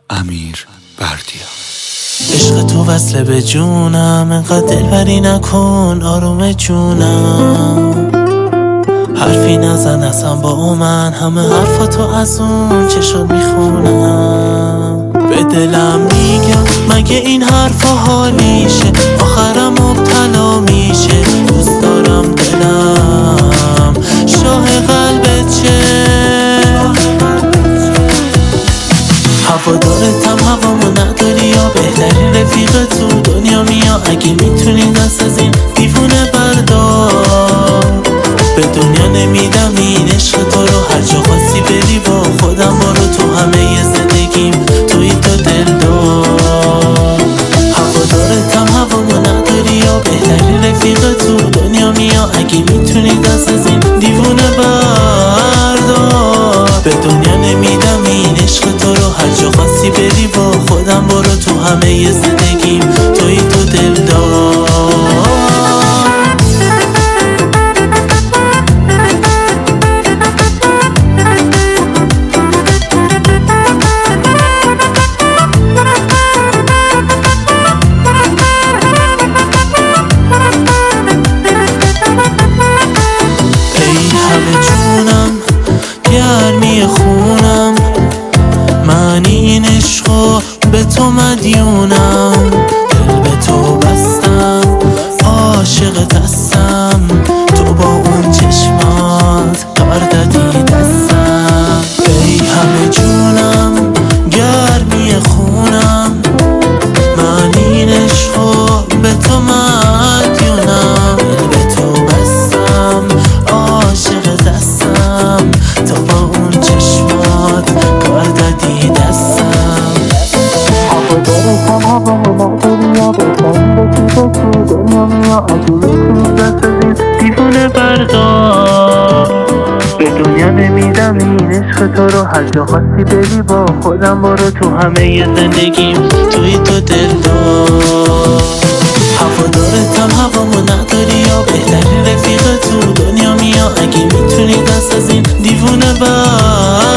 امیر بردیا. عشق تو وصله به جونم، انقدر دلبری نکن آروم جونم. حرفی نزن اصلا با من، همه حرفاتو از اون چشات میخونم. به دلم میگم مگه این حرفا حالیشه، آخرم مبتلا میشه. دوست دارم دلم شاه قلبت چه، هوادارتم هوامو نداری یا بهترین رفیق تو دنیا میا. اگه میتونی دست از این دیوونه بردار، به دنیا نمیدم این عشق تو رو. هر جا خواستی بری با خودم برو، تو همه زندگیم توی تو دلدار. هوادارتم هوامو نداری یا بهترین رفیق تو دنیا میا. اگه میتونی دست از این دیوونه بردار، به دنیا نمیدم این عشق تو رو. هر جا خواستی بری با خودم برو، تو همه زندگیم توی تو دلدار. گرمی خونم من این عشقو به تو مدیونم. دل به تو بستم عاشقت هستم، تو با اون چشمات کار دادی دستم. ای همه جونم گرمی خونم من این عشقو به تو مدیونم. دل به تو بستم عاشقت هستم، تو با اون چشمات کار دادی دستم. هوادارتم هوامو نداری یا بهترین رفیق تو دنیا میا. اگه میتونی دست از این دیوونه بردار، به دنیا نمیدم این عشق تو رو. هر جا خواستی بری با خودم برو، تو همه زندگیم توی تو دلدار. هوادارتم هوامو نداری یا بهترین رفیق تو دنیا میا. اگه میتونی دست از این دیوونه بردار،